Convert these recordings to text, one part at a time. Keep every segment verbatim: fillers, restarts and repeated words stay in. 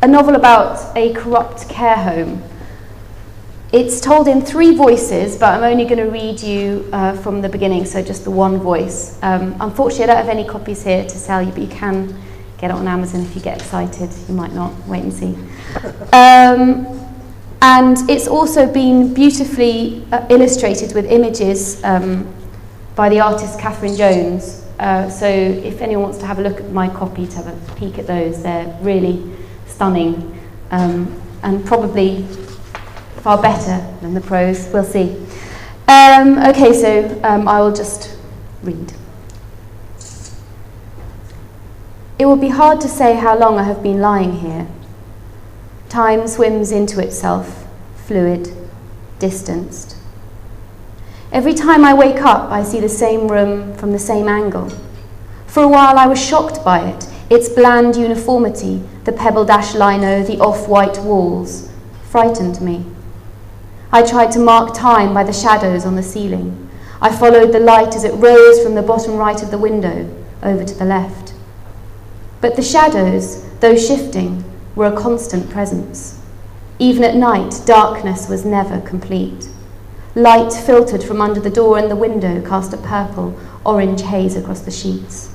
a novel about a corrupt care home. It's told in three voices, but I'm only going to read you uh, from the beginning, so just the one voice. Um, unfortunately, I don't have any copies here to sell you, but you can get it on Amazon if you get excited. You might not. Wait and see. Um, and it's also been beautifully uh, illustrated with images um, by the artist Catherine Jones. Uh, so if anyone wants to have a look at my copy, to have a peek at those, they're really stunning um, and probably far better than the prose. We'll see. Um, okay, so um, I will just read. It would be hard to say how long I have been lying here. Time swims into itself, fluid, distanced. Every time I wake up, I see the same room from the same angle. For a while I was shocked by it, its bland uniformity, the pebble-dash lino, the off-white walls, frightened me. I tried to mark time by the shadows on the ceiling. I followed the light as it rose from the bottom right of the window over to the left. But the shadows, though shifting, were a constant presence. Even at night, darkness was never complete. Light filtered from under the door and the window cast a purple, orange haze across the sheets.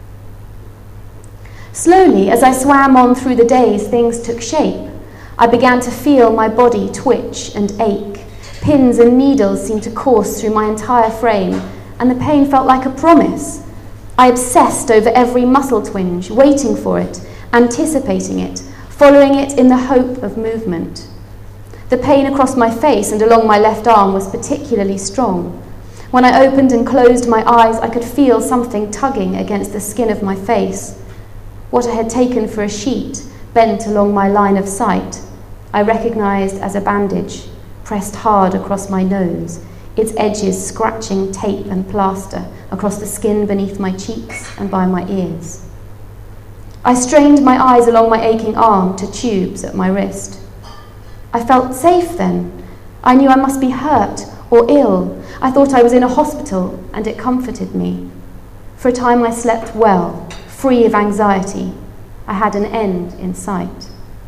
Slowly, as I swam on through the days, things took shape. I began to feel my body twitch and ache. Pins and needles seemed to course through my entire frame, and the pain felt like a promise. I obsessed over every muscle twinge, waiting for it, anticipating it, following it in the hope of movement. The pain across my face and along my left arm was particularly strong. When I opened and closed my eyes, I could feel something tugging against the skin of my face. What I had taken for a sheet bent along my line of sight, I recognized as a bandage, pressed hard across my nose, its edges scratching tape and plaster across the skin beneath my cheeks and by my ears. I strained my eyes along my aching arm to tubes at my wrist. I felt safe then. I knew I must be hurt or ill. I thought I was in a hospital, and it comforted me. For a time I slept well, free of anxiety. I had an end in sight.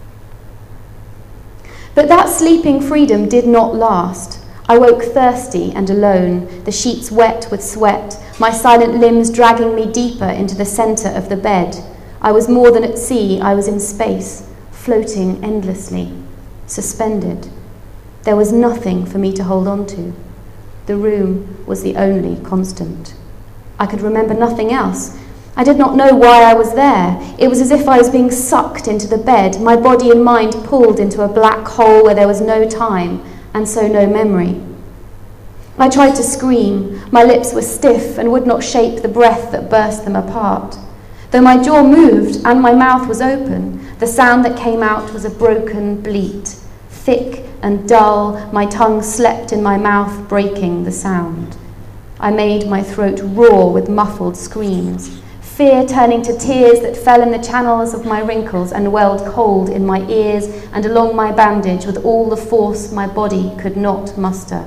But that sleeping freedom did not last. I woke thirsty and alone, the sheets wet with sweat, my silent limbs dragging me deeper into the centre of the bed. I was more than at sea, I was in space, floating endlessly, suspended. There was nothing for me to hold on to. The room was the only constant. I could remember nothing else. I did not know why I was there. It was as if I was being sucked into the bed, my body and mind pulled into a black hole where there was no time, and so no memory. I tried to scream. My lips were stiff and would not shape the breath that burst them apart. Though my jaw moved and my mouth was open, the sound that came out was a broken bleat. Thick and dull, my tongue slept in my mouth, breaking the sound. I made my throat roar with muffled screams, fear turning to tears that fell in the channels of my wrinkles and welled cold in my ears and along my bandage with all the force my body could not muster.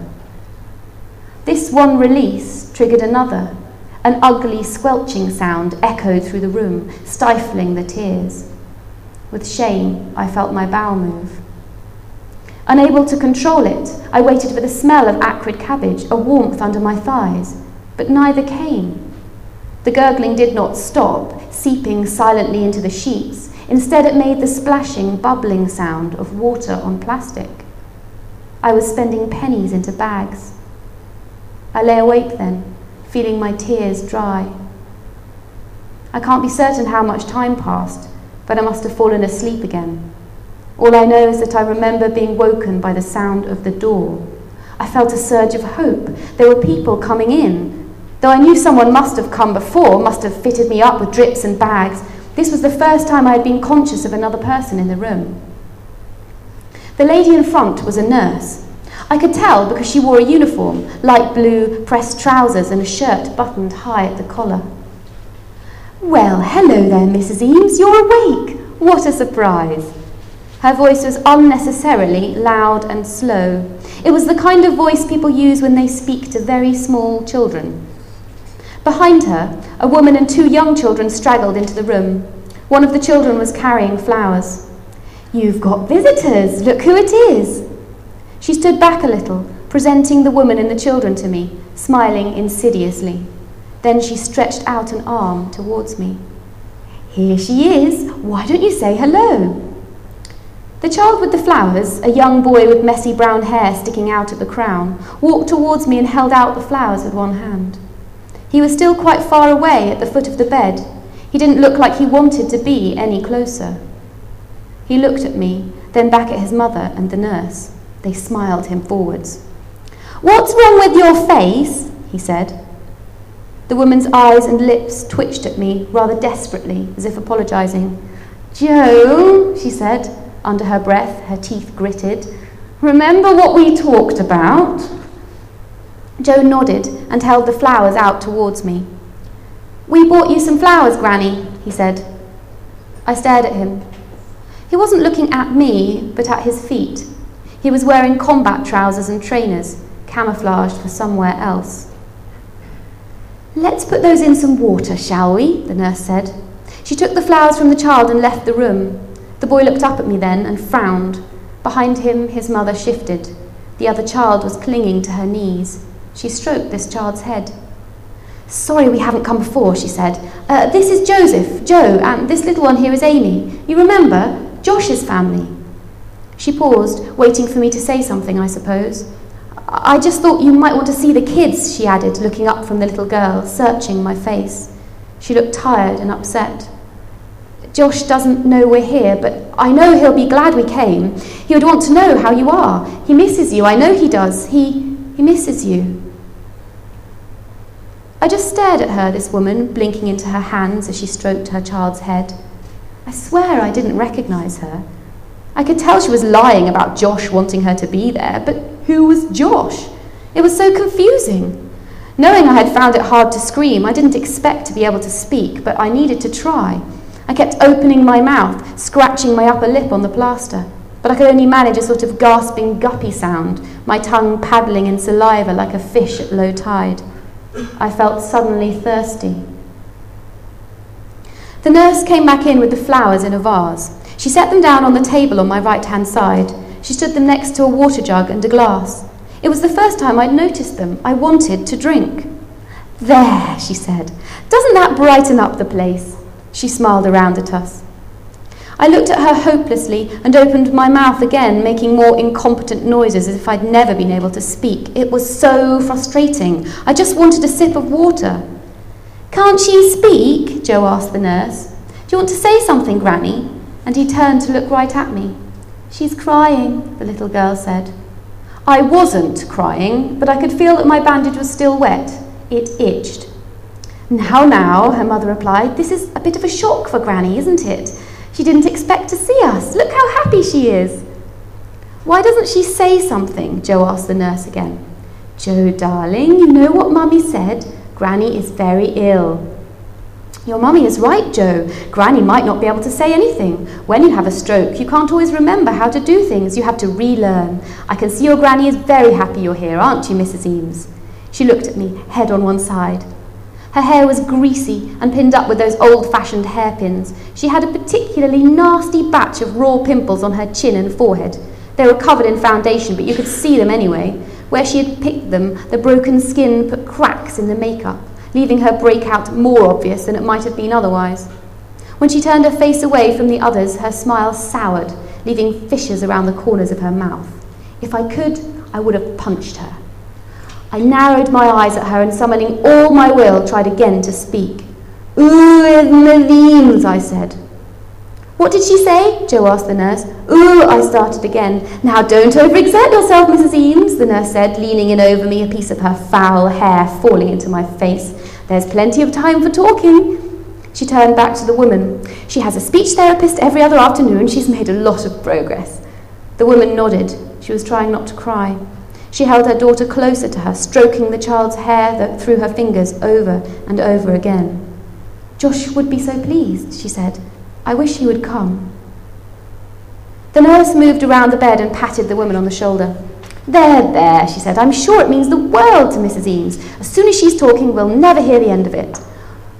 This one release triggered another. An ugly squelching sound echoed through the room, stifling the tears. With shame, I felt my bowel move. Unable to control it, I waited for the smell of acrid cabbage, a warmth under my thighs, but neither came. The gurgling did not stop, seeping silently into the sheets. Instead, it made the splashing, bubbling sound of water on plastic. I was spending pennies into bags. I lay awake then, feeling my tears dry. I can't be certain how much time passed, but I must have fallen asleep again. All I know is that I remember being woken by the sound of the door. I felt a surge of hope. There were people coming in. Though I knew someone must have come before, must have fitted me up with drips and bags, this was the first time I had been conscious of another person in the room. The lady in front was a nurse. I could tell because she wore a uniform, light blue, pressed trousers and a shirt buttoned high at the collar. "Well, hello there, Missus Eames, you're awake! What a surprise!" Her voice was unnecessarily loud and slow. It was the kind of voice people use when they speak to very small children. Behind her, a woman and two young children straggled into the room. One of the children was carrying flowers. "You've got visitors. Look who it is." She stood back a little, presenting the woman and the children to me, smiling insidiously. Then she stretched out an arm towards me. "Here she is. Why don't you say hello?" The child with the flowers, a young boy with messy brown hair sticking out at the crown, walked towards me and held out the flowers with one hand. He was still quite far away at the foot of the bed. He didn't look like he wanted to be any closer. He looked at me, then back at his mother and the nurse. They smiled him forwards. "What's wrong with your face?" he said. The woman's eyes and lips twitched at me rather desperately, as if apologising. "Joe," she said, under her breath, her teeth gritted, "remember what we talked about?" Joe nodded and held the flowers out towards me. "We bought you some flowers, Granny," he said. I stared at him. He wasn't looking at me, but at his feet. He was wearing combat trousers and trainers, camouflaged for somewhere else. "Let's put those in some water, shall we?" the nurse said. She took the flowers from the child and left the room. The boy looked up at me then and frowned. Behind him, his mother shifted. The other child was clinging to her knees. She stroked this child's head. "Sorry we haven't come before," she said. Uh, this is Joseph, Joe, and this little one here is Amy. You remember? Josh's family." She paused, waiting for me to say something, I suppose. "I just thought you might want to see the kids," she added, looking up from the little girl, searching my face. She looked tired and upset. "Josh doesn't know we're here, but I know he'll be glad we came. He would want to know how you are. He misses you, I know he does. He, he misses you." I just stared at her, this woman, blinking into her hands as she stroked her child's head. I swear I didn't recognise her. I could tell she was lying about Josh wanting her to be there, but who was Josh? It was so confusing. Knowing I had found it hard to scream, I didn't expect to be able to speak, but I needed to try. I kept opening my mouth, scratching my upper lip on the plaster, but I could only manage a sort of gasping, guppy sound, my tongue paddling in saliva like a fish at low tide. I felt suddenly thirsty. The nurse came back in with the flowers in a vase. She set them down on the table on my right-hand side. She stood them next to a water jug and a glass. It was the first time I'd noticed them. I wanted to drink. "There," she said. "Doesn't that brighten up the place?" She smiled around at us. I looked at her hopelessly and opened my mouth again, making more incompetent noises as if I'd never been able to speak. It was so frustrating. I just wanted a sip of water. "Can't she speak?" Joe asked the nurse. "Do you want to say something, Granny?" And he turned to look right at me. "She's crying," the little girl said. I wasn't crying, but I could feel that my bandage was still wet. It itched. "Now, now," her mother replied, "this is a bit of a shock for Granny, isn't it? She didn't expect to see us. Look how happy she is." "Why doesn't she say something?" Joe asked the nurse again. "Joe, darling, you know what Mummy said? Granny is very ill." "Your mummy is right, Joe. Granny might not be able to say anything. When you have a stroke, you can't always remember how to do things. You have to relearn. I can see your Granny is very happy you're here, aren't you, Missus Eames?" She looked at me, head on one side. Her hair was greasy and pinned up with those old-fashioned hairpins. She had a particularly nasty batch of raw pimples on her chin and forehead. They were covered in foundation, but you could see them anyway. Where she had picked them, the broken skin put cracks in the makeup, leaving her breakout more obvious than it might have been otherwise. When she turned her face away from the others, her smile soured, leaving fissures around the corners of her mouth. If I could, I would have punched her. I narrowed my eyes at her and, summoning all my will, tried again to speak. "Ooh, Eames," I said. "What did she say?" Joe asked the nurse. "Ooh," I started again. "Now don't overexert yourself, Missus Eames," the nurse said, leaning in over me, a piece of her foul hair falling into my face. "There's plenty of time for talking." She turned back to the woman. "She has a speech therapist every other afternoon. She's made a lot of progress." The woman nodded. She was trying not to cry. She held her daughter closer to her, stroking the child's hair through her fingers over and over again. "Josh would be so pleased," she said. "I wish he would come." The nurse moved around the bed and patted the woman on the shoulder. "There, there," she said. "I'm sure it means the world to Missus Eames. As soon as she's talking, we'll never hear the end of it."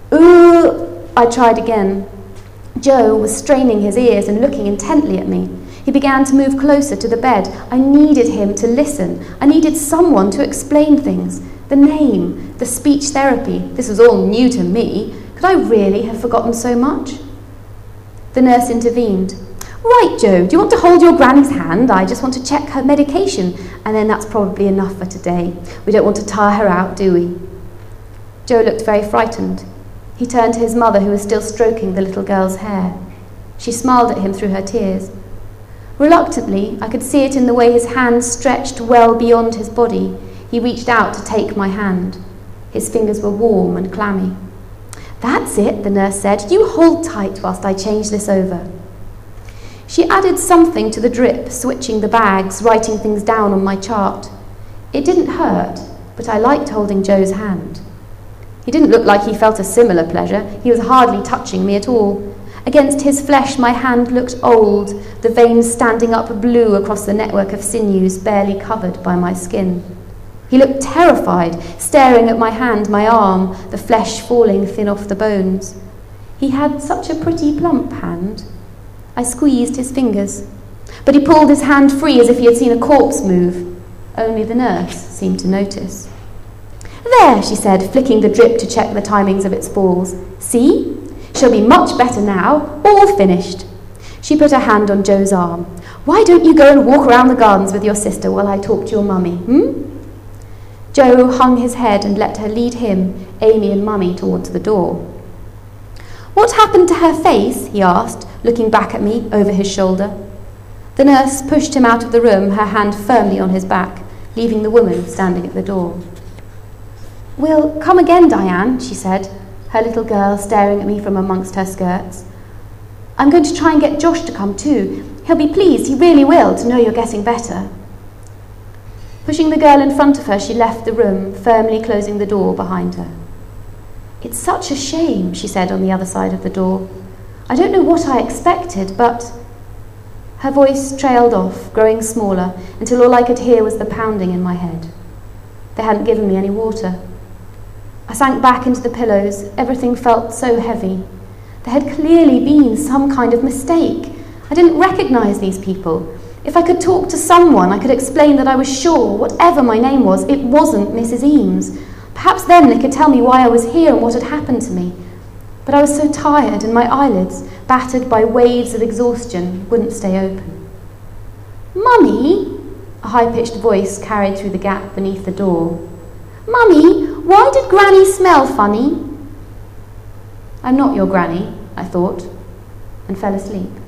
"Ooh," I tried again. Joe was straining his ears and looking intently at me. He began to move closer to the bed. I needed him to listen. I needed someone to explain things. The name, the speech therapy, this was all new to me. Could I really have forgotten so much? The nurse intervened. Right, Joe, do you want to hold your granny's hand? I just want to check her medication, and then that's probably enough for today. We don't want to tire her out, do we? Joe looked very frightened. He turned to his mother, who was still stroking the little girl's hair. She smiled at him through her tears. Reluctantly, I could see it in the way his hand stretched well beyond his body. He reached out to take my hand. His fingers were warm and clammy. That's it, the nurse said. You hold tight whilst I change this over. She added something to the drip, switching the bags, writing things down on my chart. It didn't hurt, but I liked holding Joe's hand. He didn't look like he felt a similar pleasure. He was hardly touching me at all. Against his flesh, my hand looked old, the veins standing up blue across the network of sinews barely covered by my skin. He looked terrified, staring at my hand, my arm, the flesh falling thin off the bones. He had such a pretty plump hand. I squeezed his fingers, but he pulled his hand free as if he had seen a corpse move. Only the nurse seemed to notice. There, she said, flicking the drip to check the timings of its falls. See? She'll be much better now, all finished. She put her hand on Joe's arm. Why don't you go and walk around the gardens with your sister while I talk to your mummy, hmm? Joe hung his head and let her lead him, Amy and Mummy, towards the door. What happened to her face? He asked, looking back at me over his shoulder. The nurse pushed him out of the room, her hand firmly on his back, leaving the woman standing at the door. We'll come again, Diane, she said, her little girl staring at me from amongst her skirts. I'm going to try and get Josh to come too. He'll be pleased, he really will, to know you're getting better. Pushing the girl in front of her, she left the room, firmly closing the door behind her. It's such a shame, she said on the other side of the door. I don't know what I expected, but... Her voice trailed off, growing smaller, until all I could hear was the pounding in my head. They hadn't given me any water. I sank back into the pillows. Everything felt so heavy. There had clearly been some kind of mistake. I didn't recognise these people. If I could talk to someone, I could explain that I was sure, whatever my name was, it wasn't Missus Eames. Perhaps then they could tell me why I was here and what had happened to me. But I was so tired, and my eyelids, battered by waves of exhaustion, wouldn't stay open. Mummy, a high-pitched voice carried through the gap beneath the door. Mummy, why did Granny smell funny? I'm not your Granny, I thought, and fell asleep.